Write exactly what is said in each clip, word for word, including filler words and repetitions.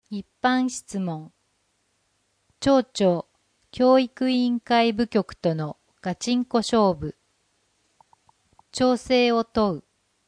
一般質問。町長、教育委員会部局とのガチンコ勝負。調整を問う。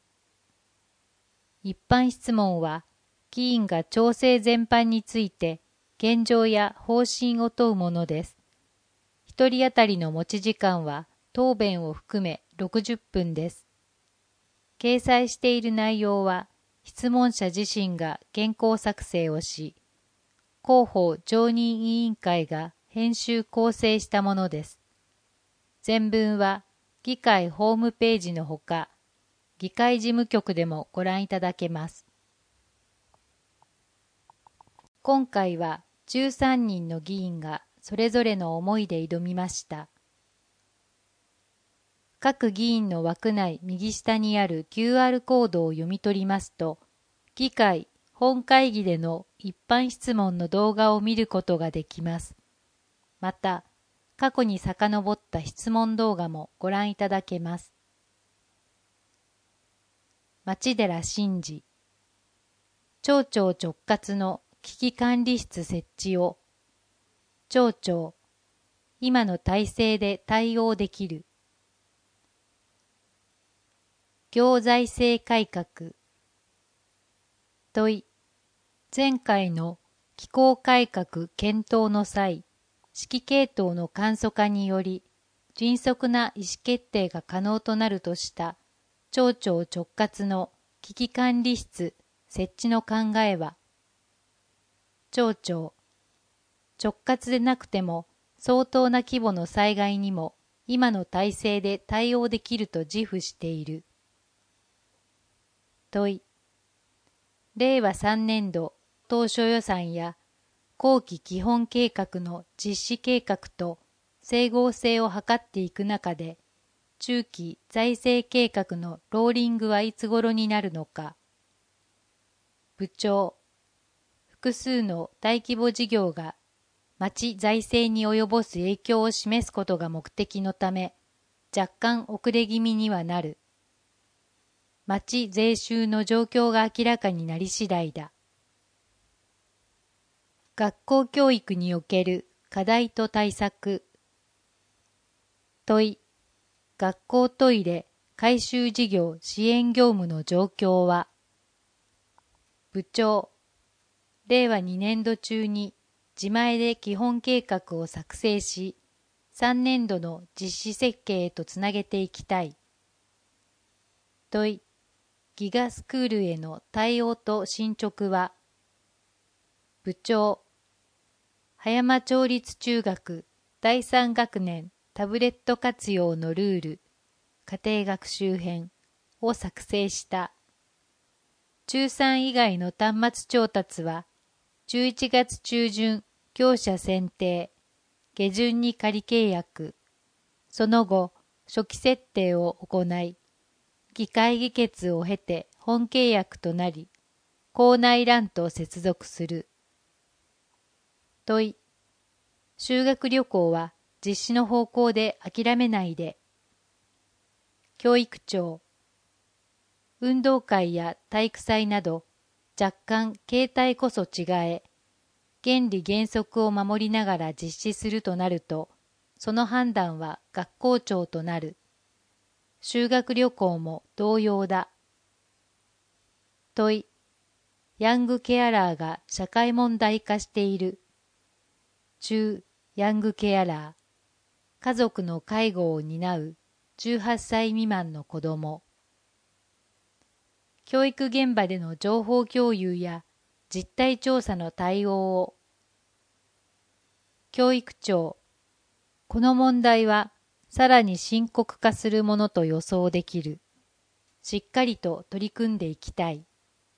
一般質問は、議員が調整全般について現状や方針を問うものです。一人当たりの持ち時間は答弁を含めろくじゅっぷんです。掲載している内容は、質問者自身が原稿作成をし、広報常任委員会が編集構成したものです。全文は議会ホームページのほか、議会事務局でもご覧いただけます。今回はじゅうさんにんの議員がそれぞれの思いで挑みました。各議員の枠内右下にある キューアール コードを読み取りますと、議会本会議での一般質問の動画を見ることができます。また、過去に遡った質問動画もご覧いただけます。町寺真二。町長直轄の危機管理室設置を。町長、今の体制で対応できる。行財政改革。問い。前回の機構改革検討の際、指揮系統の簡素化により、迅速な意思決定が可能となるとした町長直轄の危機管理室設置の考えは、町長、直轄でなくても相当な規模の災害にも今の体制で対応できると自負している。問い。れいわさんねんど当初予算や後期基本計画の実施計画と整合性を図っていく中で、中期財政計画のローリングはいつ頃になるのか。部長、複数の大規模事業が町財政に及ぼす影響を示すことが目的のため、若干遅れ気味にはなる。町税収の状況が明らかになり次第だ。学校教育における課題と対策。問い。学校トイレ改修事業支援業務の状況は。部長。れいわにねんど中に自前で基本計画を作成し、さんねんどの実施設計へとつなげていきたい。問い。ギガスクールへの対応と進捗は。部長。葉山町立中学だいさん学年タブレット活用のルール、家庭学習編を作成した。中さん以外の端末調達は、じゅういちがつ中旬業者選定、下旬に仮契約、その後初期設定を行い、議会議決を経て本契約となり、校内欄と接続する。問い。修学旅行は実施の方向で諦めないで。教育長。運動会や体育祭など若干形態こそ違え、原理原則を守りながら実施するとなると、その判断は学校長となる。修学旅行も同様だ。問い。ヤングケアラーが社会問題化している。中、ヤングケアラー。家族の介護を担うじゅうはっさい未満の子ども。教育現場での情報共有や実態調査の対応を。教育長。この問題はさらに深刻化するものと予想できる。しっかりと取り組んでいきたい。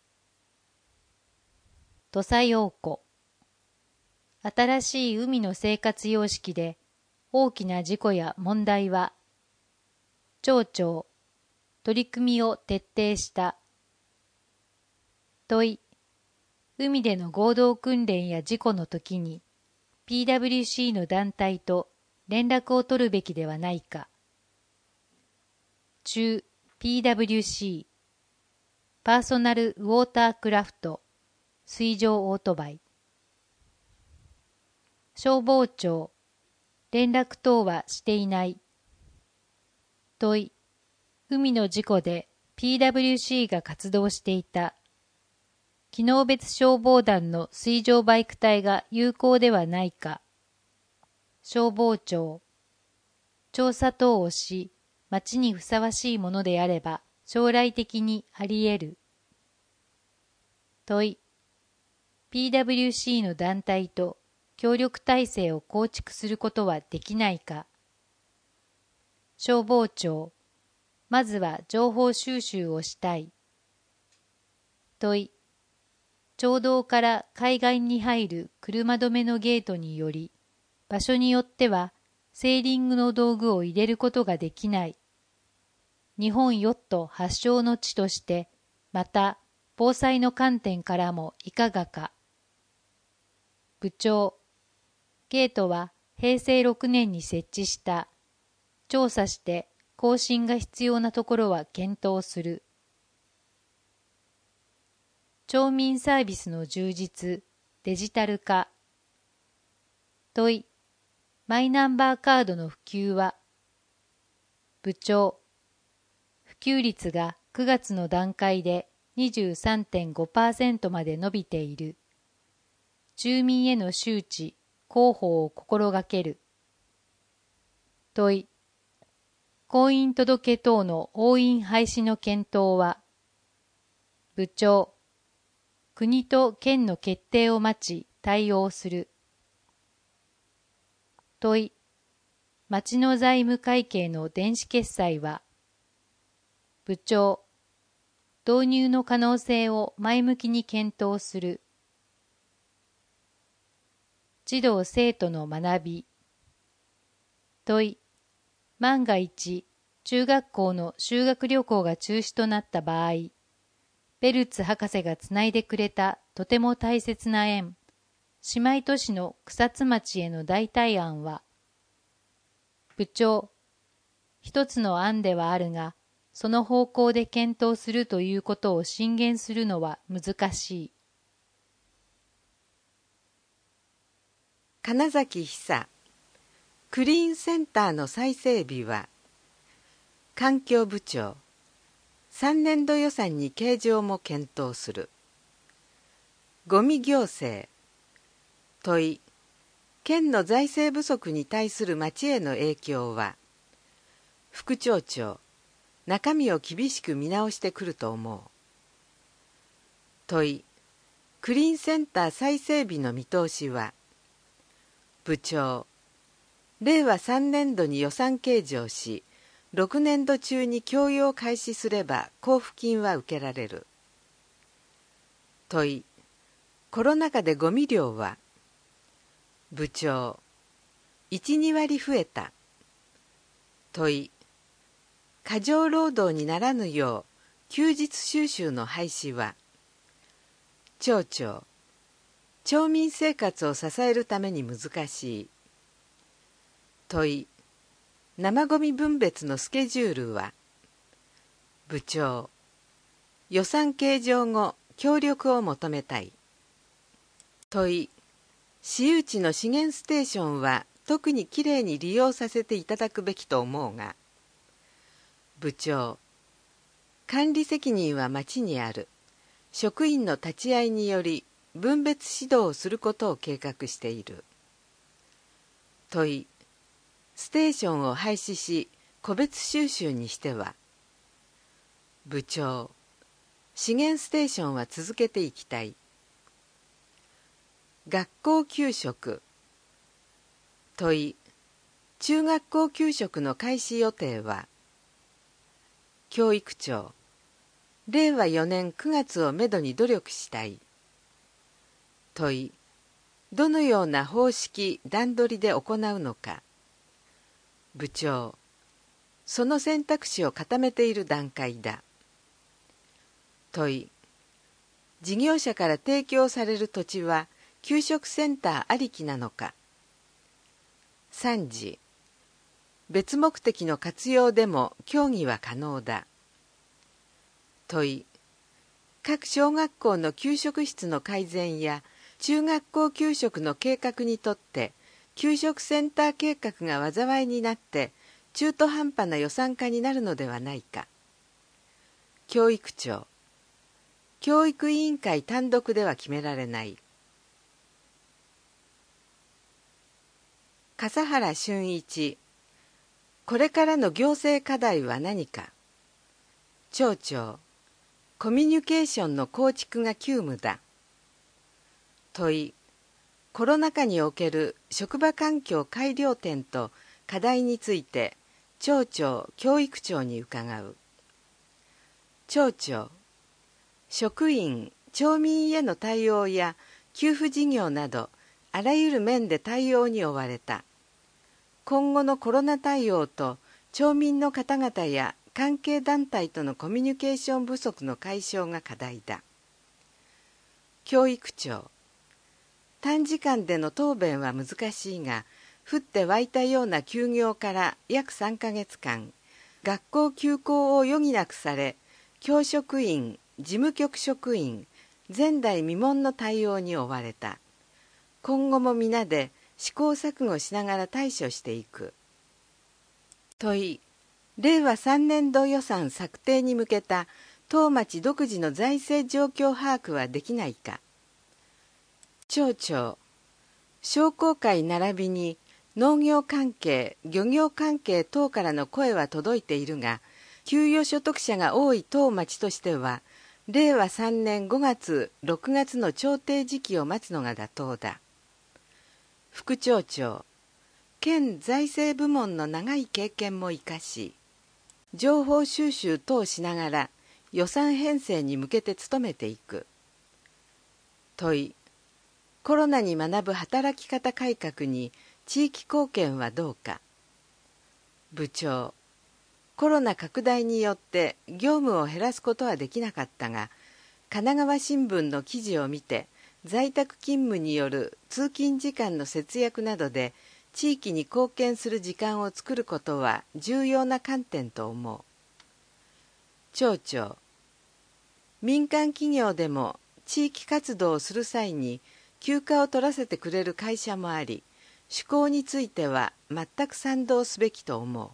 土佐陽子。新しい海の生活様式で大きな事故や問題は、町長、取り組みを徹底した。問い。海での合同訓練や事故の時に ピーダブリューシー の団体と連絡を取るべきではないか。中 ピーダブリューシー パーソナルウォータークラフト水上オートバイ消防庁、連絡等はしていない。問い、海の事故で ピーダブリューシー が活動していた。機能別消防団の水上バイク隊が有効ではないか。消防庁、調査等をし、町にふさわしいものであれば将来的にあり得る。問い、ピーダブリューシー の団体と協力体制を構築することはできないか。消防庁、まずは情報収集をしたい。問い、町道から海岸に入る車止めのゲートにより、場所によってはセーリングの道具を入れることができない。日本ヨット発祥の地として、また防災の観点からもいかがか。部長、ゲートはへいせいろくねんに設置した。調査して更新が必要なところは検討する。町民サービスの充実、デジタル化。問い、マイナンバーカードの普及は。部長、普及率がくがつの段階で にじゅうさんてんごパーセント まで伸びている。住民への周知、広報を心がける。問い、婚姻届等の押印廃止の検討は。部長、国と県の決定を待ち対応する。問い、町の財務会計の電子決済は。部長、導入の可能性を前向きに検討する。児童生徒の学び。問い、万が一、中学校の修学旅行が中止となった場合、ベルツ博士がつないでくれたとても大切な縁、姉妹都市の草津町への代替案は。部長、一つの案ではあるが、その方向で検討するということを進言するのは難しい。 金崎久、クリーンセンターの再整備は。環境部長、さんねんど予算に計上も検討する。ゴミ行政。問い、県の財政不足に対する町への影響は。副町長、中身を厳しく見直してくると思う。問い、クリーンセンター再整備の見通しは。部長、れいわさんねんどに予算計上し、ろくねんど中に供用開始すれば交付金は受けられる。問い、コロナ禍でゴミ量は。部長、いち、にわり増えた。問い、過剰労働にならぬよう休日収集の廃止は。町長、町民生活を支えるために難しい。問い、生ゴミ分別のスケジュールは。部長、予算計上後協力を求めたい。問い、私有地の資源ステーションは特にきれいに利用させていただくべきと思うが。部長、管理責任は町にある。職員の立ち会いにより分別指導をすることを計画している。問い、ステーションを廃止し個別収集にしては。部長、資源ステーションは続けていきたい。学校給食。問い、中学校給食の開始予定は。教育長、れいわよねんくがつをめどに努力したい。問い、どのような方式段取りで行うのか。部長、その選択肢を固めている段階だ。問い、事業者から提供される土地は給食センターありきなのか。さんじ、別目的の活用でも協議は可能だ。問い、各小学校の給食室の改善や中学校給食の計画にとって給食センター計画が災いになって中途半端な予算化になるのではないか。教育庁、教育委員会単独では決められない。笠原俊一、これからの行政課題は何か。町長、コミュニケーションの構築が急務だ。問い、コロナ禍における職場環境改良点と課題について町長・教育長に伺う。町長、職員・町民への対応や給付事業などあらゆる面で対応に追われた。今後のコロナ対応と町民の方々や関係団体とのコミュニケーション不足の解消が課題だ。教育長、短時間での答弁は難しいが、降って湧いたような休業から約さんかげつかん、学校休校を余儀なくされ、教職員、事務局職員、前代未聞の対応に追われた。今後も皆で試行錯誤しながら対処していく。問い、れいわさんねんど予算策定に向けた当町独自の財政状況把握はできないか。町長、商工会並びに農業関係、漁業関係等からの声は届いているが、給与所得者が多い当町としては、れいわさんねんごがつ、ろくがつの調停時期を待つのが妥当だ。副町長、県財政部門の長い経験も生かし、情報収集等しながら予算編成に向けて努めていく。問い、コロナに学ぶ働き方改革に地域貢献はどうか。部長、コロナ拡大によって業務を減らすことはできなかったが、神奈川新聞の記事を見て、在宅勤務による通勤時間の節約などで地域に貢献する時間を作ることは重要な観点と思う。町長、民間企業でも地域活動をする際に休暇を取らせてくれる会社もあり、趣向については全く賛同すべきと思う。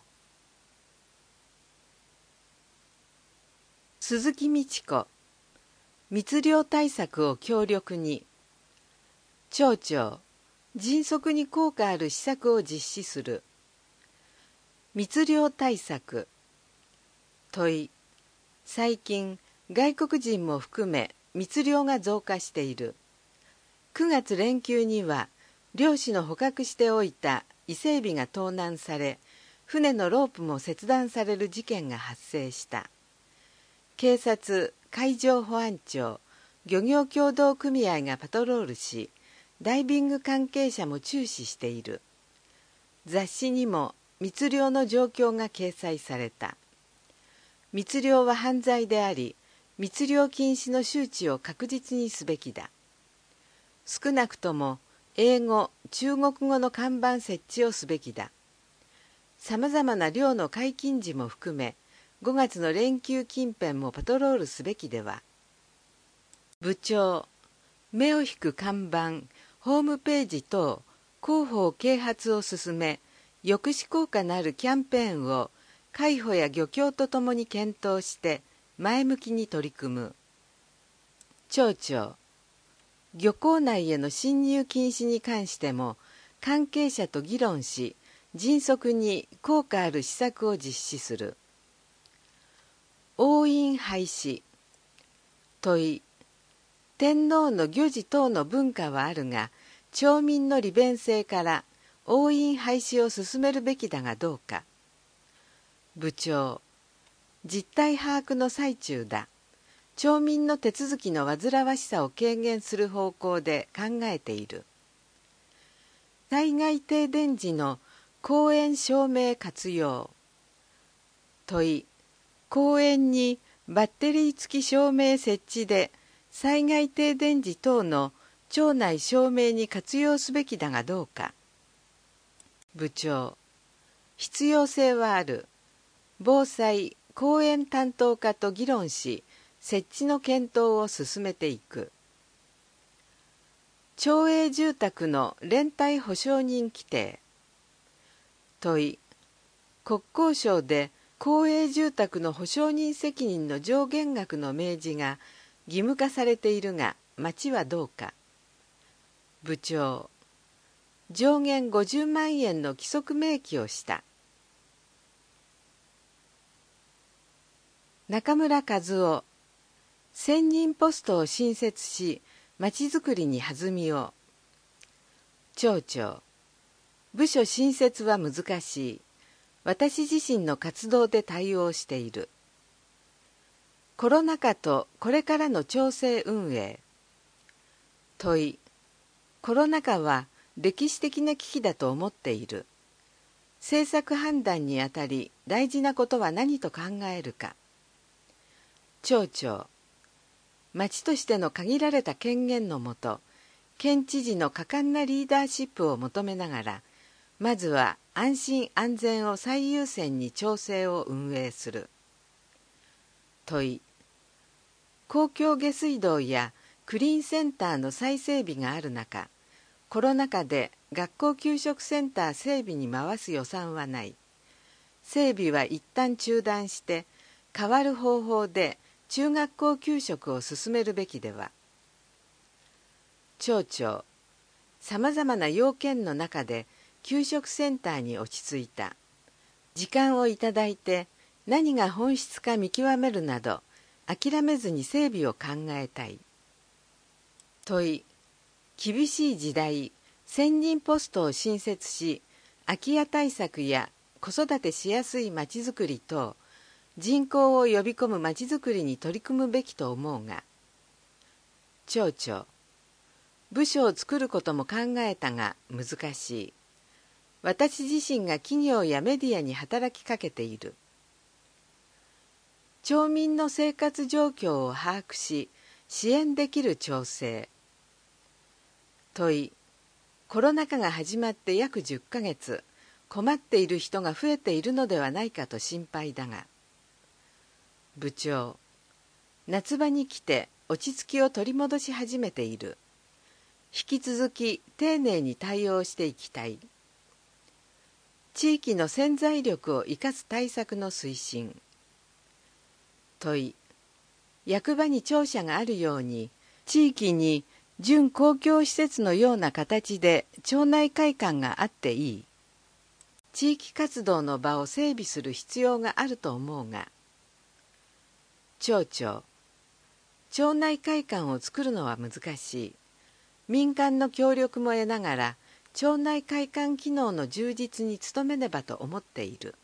鈴木美智子、密漁対策を強力に。町長、迅速に効果ある施策を実施する。密漁対策。問い、最近外国人も含め密漁が増加している。くがつ連休には漁師の捕獲しておいた伊勢エビが盗難され、船のロープも切断される事件が発生した。警察、海上保安庁、漁業協同組合がパトロールし、ダイビング関係者も注視している。雑誌にも密漁の状況が掲載された。密漁は犯罪であり、密漁禁止の周知を確実にすべきだ。少なくとも英語、中国語の看板設置をすべきだ。さまざまな漁の解禁時も含め、ごがつの連休近辺もパトロールすべきでは。部長、目を引く看板、ホームページ等広報啓発を進め、抑止効果のあるキャンペーンを海保や漁協とともに検討して前向きに取り組む。町長、漁港内への侵入禁止に関しても関係者と議論し、迅速に効果ある施策を実施する。押印廃止。問い、天皇の御事等の文化はあるが、町民の利便性から押印廃止を進めるべきだがどうか。部長、実態把握の最中だ。町民の手続きの煩わしさを軽減する方向で考えている。災害停電時の公園照明活用。問い、公園にバッテリー付き照明設置で災害停電時等の町内照明に活用すべきだがどうか。部長、必要性はある。防災・公園担当課と議論し、設置の検討を進めていく。 町営住宅の連帯保証人規定。問い、国交省で公営住宅の保証人責任の上限額の明示が義務化されているが、町はどうか。部長、上限ごじゅうまんえんの規則明記をした。中村和夫、専任ポストを新設し、まちづくりに弾みを。町長、部署新設は難しい。私自身の活動で対応している。コロナ禍とこれからの町政運営。問い、コロナ禍は歴史的な危機だと思っている。政策判断にあたり大事なことは何と考えるか。町長、町としての限られた権限のもと、県知事の果敢なリーダーシップを求めながら、まずは安心安全を最優先に町政を運営する。問い、公共下水道やクリーンセンターの再整備がある中、コロナ禍で学校給食センター整備に回す予算はない。整備は一旦中断して、変わる方法で中学校給食を進めるべきでは。町長、さまざまな要件の中で給食センターに落ち着いた。時間をいただいて何が本質か見極めるなど、諦めずに整備を考えたい。問い、厳しい時代、専任ポストを新設し、空き家対策や子育てしやすいまちづくり等、人口を呼び込むまちづくりに取り組むべきと思うが。町長、部署を作ることも考えたが難しい。私自身が企業やメディアに働きかけている。町民の生活状況を把握し、支援できる町政。問い、コロナ禍が始まって約じゅっかげつ、困っている人が増えているのではないかと心配だが。部長、夏場に来て落ち着きを取り戻し始めている。引き続き丁寧に対応していきたい。地域の潜在力を生かす対策の推進。問い、役場に庁舎があるように、地域に準公共施設のような形で町内会館があっていい。地域活動の場を整備する必要があると思うが。町長、町内会館を作るのは難しい。民間の協力も得ながら、町内会館機能の充実に努めねばと思っている。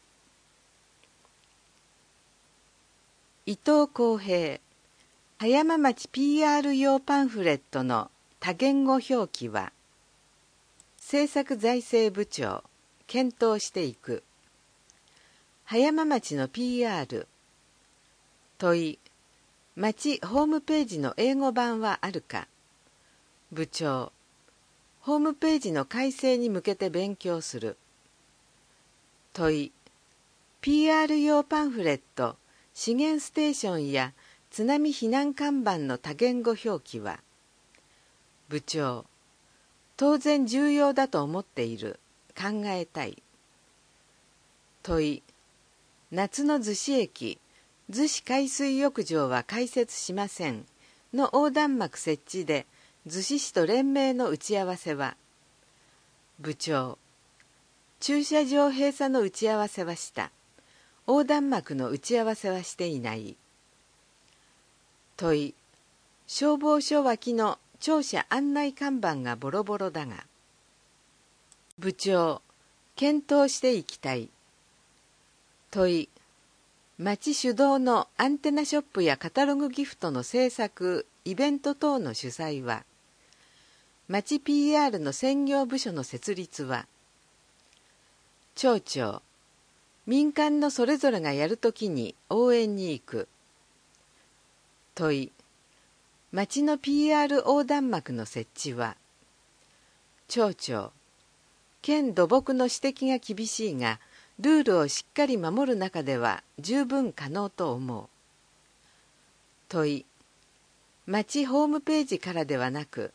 伊藤公平、葉山町 ピーアール 用パンフレットの多言語表記は、政策財政部長、検討していく。葉山町の ピーアール。問い、町ホームページの英語版はあるか。部長、ホームページの改正に向けて勉強する。問い、ピーアール 用パンフレット、資源ステーションや津波避難看板の多言語表記は。部長、当然重要だと思っている。考えたい。問い、夏の逗子駅、逗子海水浴場は開設しませんの横断幕設置で逗子市と連盟の打ち合わせは。部長、駐車場閉鎖の打ち合わせはした。横断幕の打ち合わせはしていない。問い、消防署脇の庁舎案内看板がボロボロだが。部長、検討していきたい。問い、町主導のアンテナショップやカタログギフトの制作、イベント等の主催は。町 ピーアール の専業部署の設立は。町長、民間のそれぞれがやるときに応援に行く。問い、町の ピーアール 横断幕の設置は。町長、県土木の指摘が厳しいが、ルールをしっかり守る中では十分可能と思う。問い、町ホームページからではなく、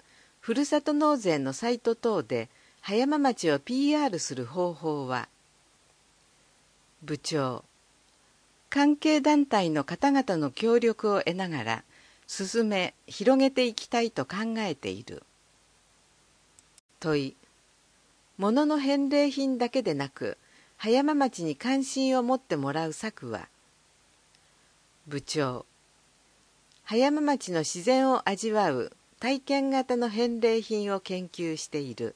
ふるさと納税のサイト等で葉山町を ピーアール する方法は。部長、関係団体の方々の協力を得ながら進め広げていきたいと考えている。問い、物の返礼品だけでなく葉山町に関心を持ってもらう策は。部長、葉山町の自然を味わう体験型の返礼品を研究している。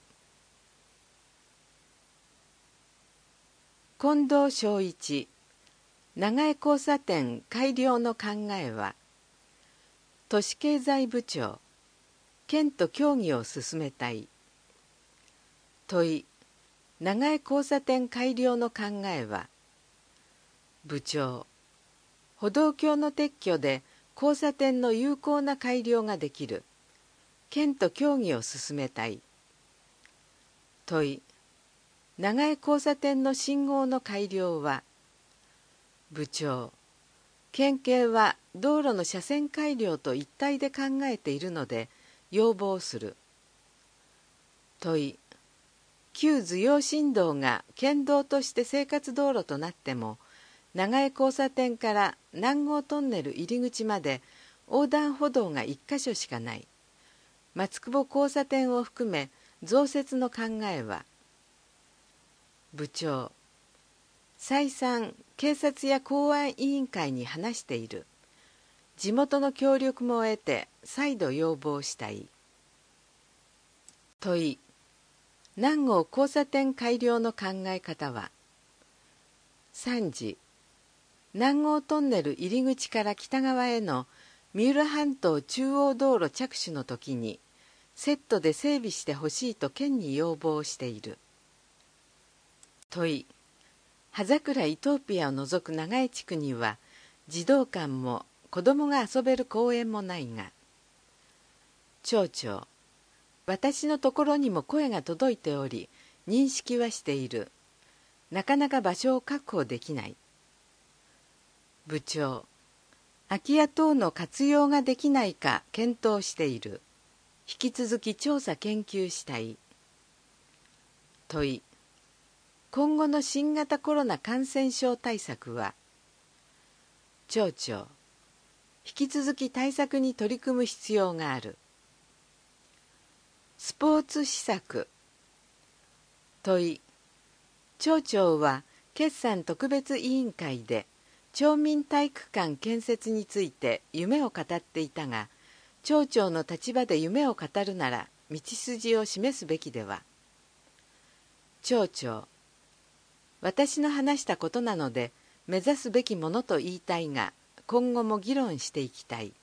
近藤正一、長江交差点改良の考えは。都市経済部長、県と協議を進めたい。問い、長江交差点改良の考えは。部長、歩道橋の撤去で交差点の有効な改良ができる。県と協議を進めたい。問い、長江交差点の信号の改良は。部長、県警は道路の車線改良と一体で考えているので要望する。問い、旧頭陽新道が県道として生活道路となっても長江交差点から南郷トンネル入り口まで横断歩道が一箇所しかない。松久保交差点を含め増設の考えは。部長、再三警察や公安委員会に話している。地元の協力も得て再度要望したい。問い、南郷交差点改良の考え方は。さんじ、南郷トンネル入り口から北側への三浦半島中央道路着手の時にセットで整備してほしいと県に要望している。問い、葉桜イトーピアを除く長江地区には児童館も子どもが遊べる公園もないが。町長、私のところにも声が届いており認識はしている。なかなか場所を確保できない。部長、空き家等の活用ができないか検討している。引き続き調査研究したい。問い、今後の新型コロナ感染症対策は。町長、引き続き対策に取り組む必要がある。スポーツ施策。問い、町長は決算特別委員会で町民体育館建設について夢を語っていたが、町長の立場で夢を語るなら道筋を示すべきでは。町長、私の話したことなので目指すべきものと言いたいが、今後も議論していきたい。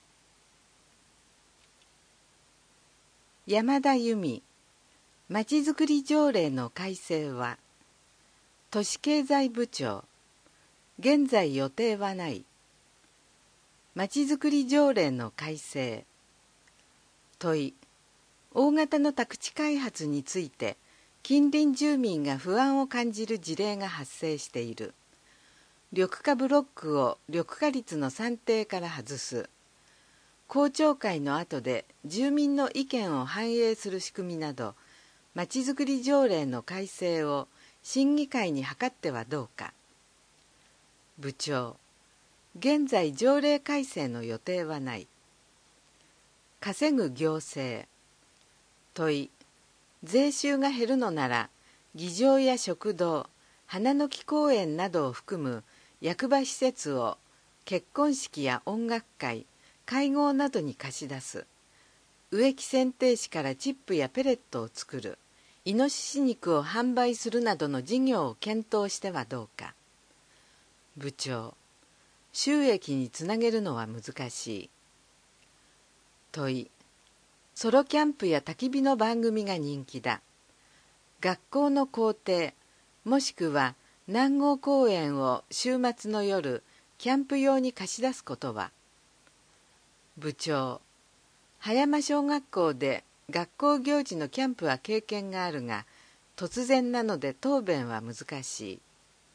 山田由美、まちづくり条例の改正は。都市経済部長、現在予定はない。まちづくり条例の改正。問い、大型の宅地開発について近隣住民が不安を感じる事例が発生している。緑化ブロックを緑化率の算定から外す。公聴会の後で住民の意見を反映する仕組みなど、まちづくり条例の改正を審議会に諮ってはどうか。部長、現在条例改正の予定はない。稼ぐ行政。問い、税収が減るのなら議場や食堂、花の木公園などを含む役場施設を結婚式や音楽会、会合などに貸し出す。植木剪定士からチップやペレットを作る。イノシシ肉を販売するなどの事業を検討してはどうか。部長、収益につなげるのは難しい。問い、ソロキャンプや焚き火の番組が人気だ。学校の校庭、もしくは南郷公園を週末の夜、キャンプ用に貸し出すことは。部長、葉山小学校で学校行事のキャンプは経験があるが、突然なので答弁は難しい。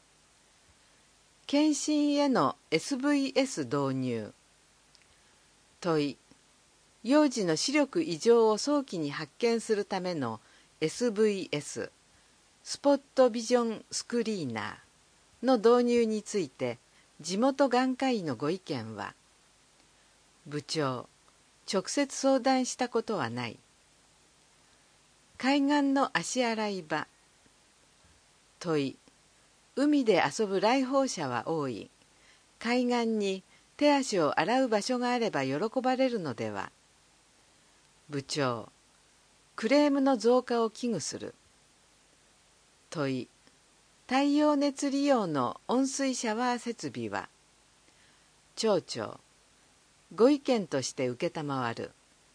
検診への エスブイエス 導入。問い、 幼児の視力異常を早期に発見するための エスブイエス スポットビジョンスクリーナーの導入について地元眼科医のご意見は、部長、直接相談したことはない。海岸の足洗い場。問い、海で遊ぶ来訪者は多い。海岸に手足を洗う場所があれば喜ばれるのでは。部長、クレームの増加を危惧する。問い、太陽熱利用の温水シャワー設備は。町長、ご意見として承る。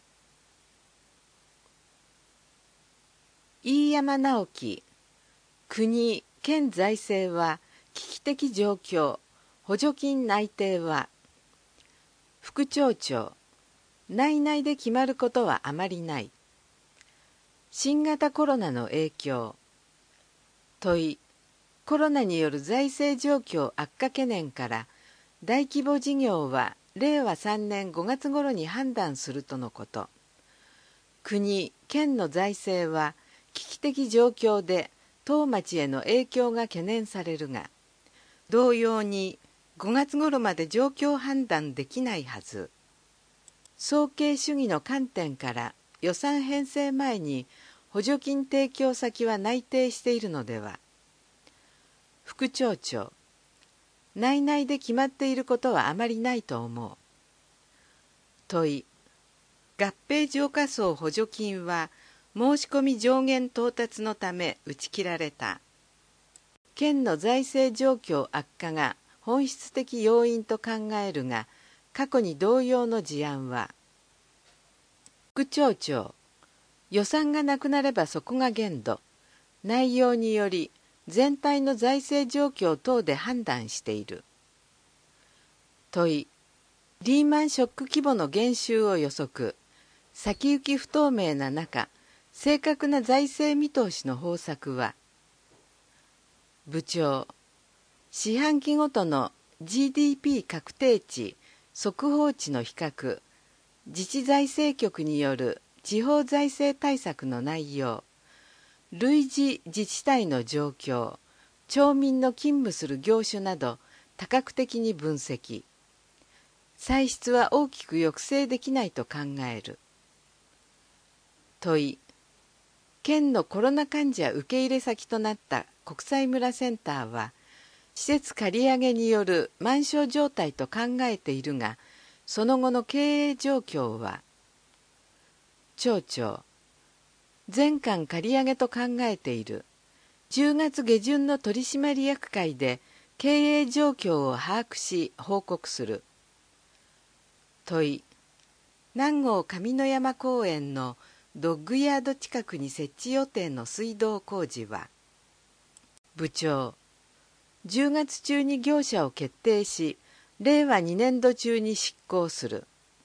飯山直樹、国・県財政は危機的状況、補助金内定は。副町長、内々で決まることはあまりない。新型コロナの影響。問い、コロナによる財政状況悪化懸念から大規模事業はれいわさんねんごがつ頃に判断するとのこと。国・県の財政は危機的状況で当町への影響が懸念されるが、同様にごがつ頃まで状況判断できないはず。総計主義の観点から予算編成前に補助金提供先は内定しているのでは。副町長、内々で決まっていることはあまりないと思う。問い、合併浄化層補助金は申し込み上限到達のため打ち切られた。県の財政状況悪化が本質的要因と考えるが、過去に同様の事案は。副町長、予算がなくなればそこが限度。内容により全体の財政状況等で判断している。問い、リーマンショック規模の減収を予測。先行き不透明な中、正確な財政見通しの方策は。部長、四半期ごとの ジーディーピー 確定値、速報値の比較、自治財政局による地方財政対策の内容、類似自治体の状況、町民の勤務する業種など多角的に分析。歳出は大きく抑制できないと考える。問い、県のコロナ患者受け入れ先となった国際村センターは、施設借り上げによる満床状態と考えているが、その後の経営状況は。町長、全館借り上げと考えている。じゅうがつ下旬の取締役会で経営状況を把握し報告する。問い、南郷上野山公園のドッグヤード近くに設置予定の水道工事は。部長、じゅうがつ中に業者を決定し、れいわにねんど中に執行する。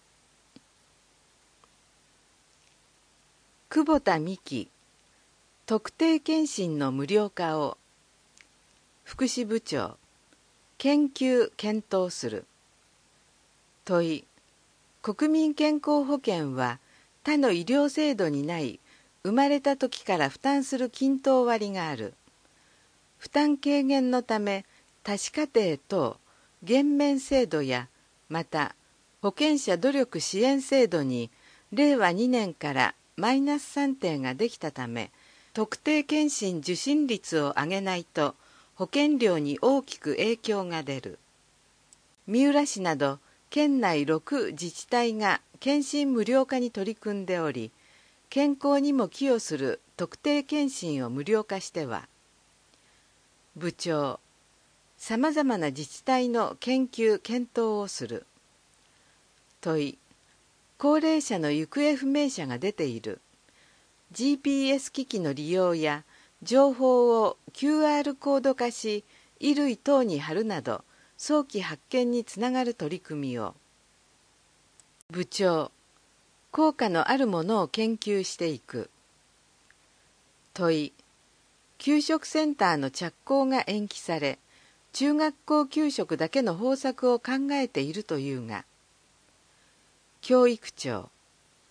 久保田美希、特定健診の無料化を。福祉部長、研究検討する。問い、国民健康保険は他の医療制度にない生まれた時から負担する均等割がある。負担軽減のため多子家庭等減免制度や、また保険者努力支援制度にれいわにねんからマイナス算定ができたため、特定健診受診率を上げないと保険料に大きく影響が出る。三浦市など県内ろく自治体が健診無料化に取り組んでおり、健康にも寄与する特定健診を無料化しては。部長、さまざまな自治体の研究検討をする。問い、高齢者の行方不明者が出ている。ジーピーエス 機器の利用や情報を キューアール コード化し衣類等に貼るなど早期発見につながる取り組みを。部長、効果のあるものを研究していく。問い、給食センターの着工が延期され、中学校給食だけの方策を考えているというが。教育長、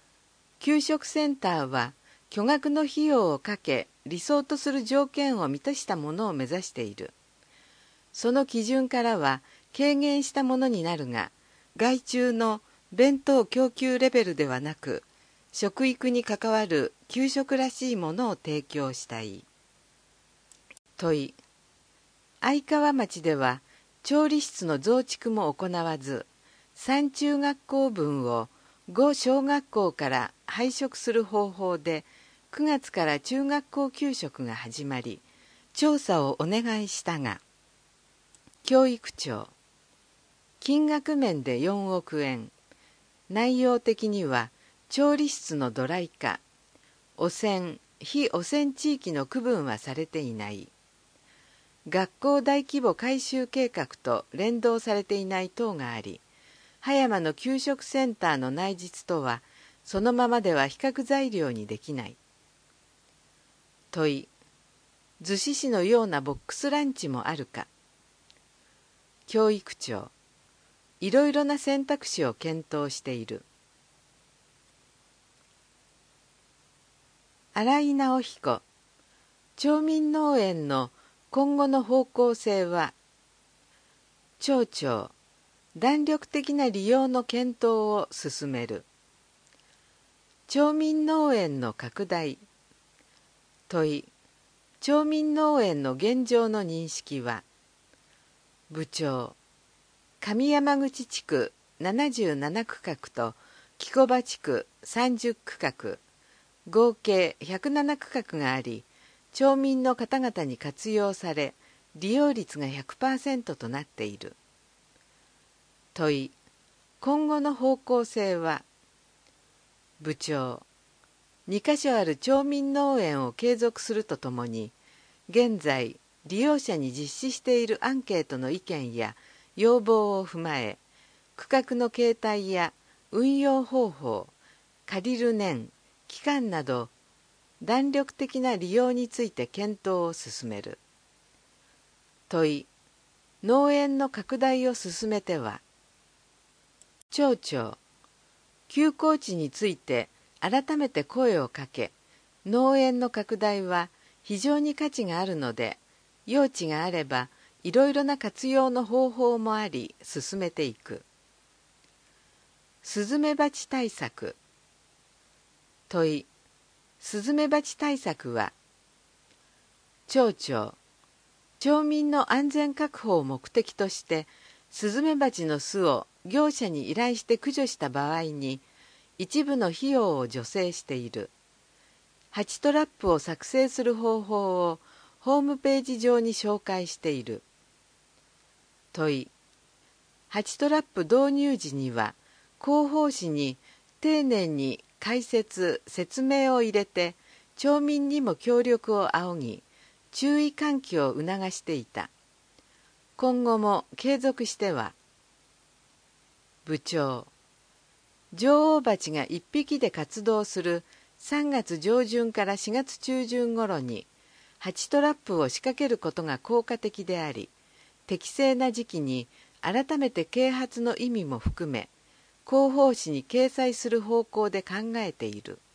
給食センターは巨額の費用をかけ理想とする条件を満たしたものを目指している。その基準からは軽減したものになるが、外注の弁当供給レベルではなく、食育に関わる給食らしいものを提供したい。問い。相川町では調理室の増築も行わず、さん中学校分をご小学校から配食する方法でくがつから中学校給食が始まり、調査をお願いしたが、教育庁、金額面でよんおくえん、内容的には調理室のドライ化、汚染・非汚染地域の区分はされていない、学校大規模改修計画と連動されていない等があり、葉山の給食センターの内実とはそのままでは比較材料にできない。問い。逗子市のようなボックスランチもあるか。教育庁、いろいろな選択肢を検討している。新井直彦、町民農園の今後の方向性は、町長、弾力的な利用の検討を進める。町民農園の拡大。問い。町民農園の現状の認識は。部長、上山口地区ななじゅうなな区画と木古場地区さんじゅう区画、合計ひゃくなな区画があり、町民の方々に活用され、利用率が ひゃくパーセント となっている。問い。今後の方向性は。部長、にか所ある町民農園を継続するとともに、現在利用者に実施しているアンケートの意見や要望を踏まえ、区画の形態や運用方法、借りる年、期間など弾力的な利用について検討を進める。問い。農園の拡大を進めては。町長、休耕地について改めて声をかけ、農園の拡大は非常に価値があるので、用地があればいろいろな活用の方法もあり進めていく。スズメバチ対策。問い。スズメバチ対策は。町長、町民の安全確保を目的としてスズメバチの巣を業者に依頼して駆除した場合に一部の費用を助成している。ハチトラップを作成する方法をホームページ上に紹介している。問い。ハチトラップ導入時には広報誌に丁寧に解説・説明を入れて町民にも協力を仰ぎ注意喚起を促していた。今後も継続しては。部長、女王蜂が一匹で活動するさんがつ上旬からしがつ中旬頃にハチトラップを仕掛けることが効果的であり、適正な時期に改めて啓発の意味も含め広報誌に掲載する方向で考えている。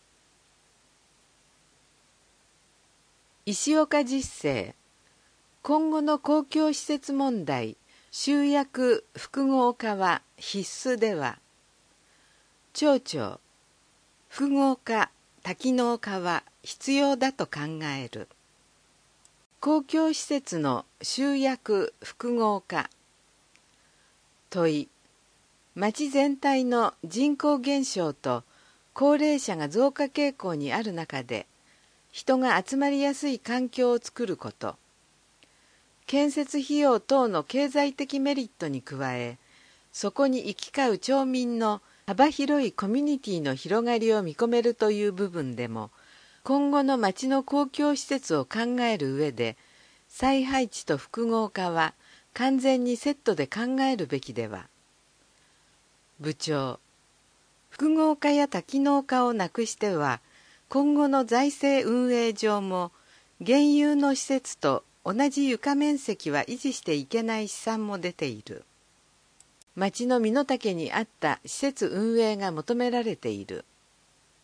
石岡実生、今後の公共施設問題集約複合化は必須では。町長、複合化多機能化は必要だと考える。公共施設の集約複合化。問い。町全体の人口減少と高齢者が増加傾向にある中で、人が集まりやすい環境を作ること、建設費用等の経済的メリットに加え、そこに行き交う町民の幅広いコミュニティの広がりを見込めるという部分でも、今後の町の公共施設を考える上で、再配置と複合化は完全にセットで考えるべきでは。部長、複合化や多機能化をなくしては、今後の財政運営上も現有の施設と同じ床面積は維持していけない試算も出ている。町の身の丈に合った施設運営が求められている。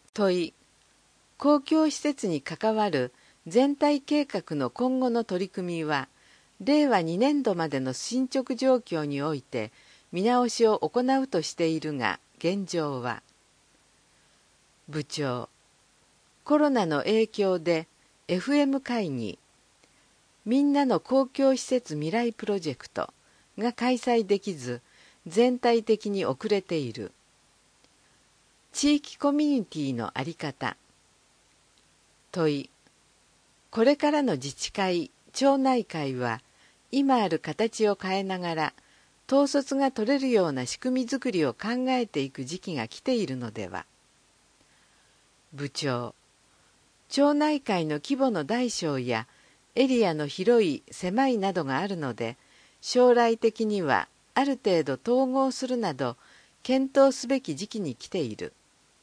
問い、公共施設に関わる全体計画の今後の取り組みは、れいわにねんどまでの進捗状況において見直しを行うとしているが、現状は。部長、コロナの影響で エフエム 会議、みんなの公共施設未来プロジェクトが開催できず、全体的に遅れている。地域コミュニティの在り方。問い、これからの自治会、町内会は、今ある形を変えながら、統率が取れるような仕組みづくりを考えていく時期が来ているのでは。部長、町内会の規模の大小やエリアの広い狭いなどがあるので、将来的にはある程度統合するなど検討すべき時期に来ている。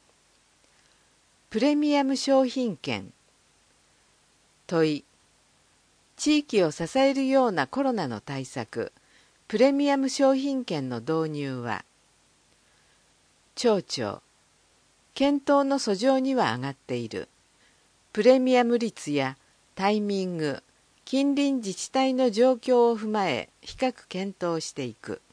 プレミアム商品券。問い、地域を支えるようなコロナの対策、プレミアム商品券の導入は。町長、検討の訴状には上がっている。プレミアム率やタイミング、近隣自治体の状況を踏まえ比較検討していく。